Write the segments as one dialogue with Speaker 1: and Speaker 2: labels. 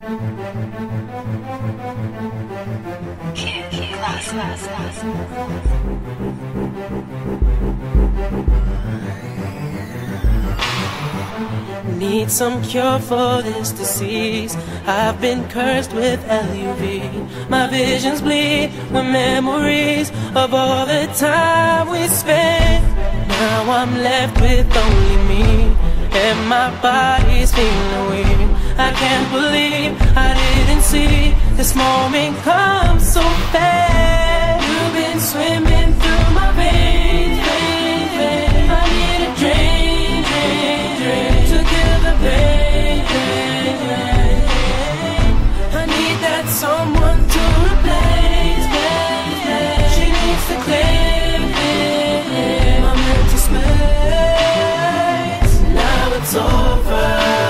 Speaker 1: Need some cure for this disease. I've been cursed with LUV. My visions bleed with memories of all the time we spent. Now I'm left with only me, and my body's feeling weird. I can't believe I didn't see this moment come so fast. You've been swimming through my veins, veins, veins. I need a drink, drink, drink to kill the pain, pain, pain. I need that someone to replace, replace, replace. She needs to clear my mental space. Now it's over.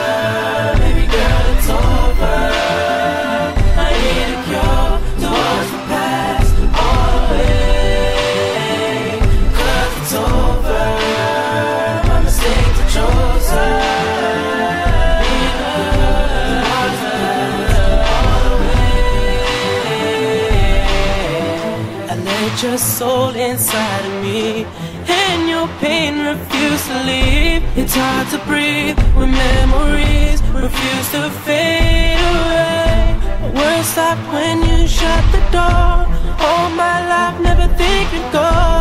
Speaker 1: Your soul inside of me, and your pain refused to leave. It's hard to breathe when memories refuse to fade away. Words stopped when you shut the door. All my life never think you'd go.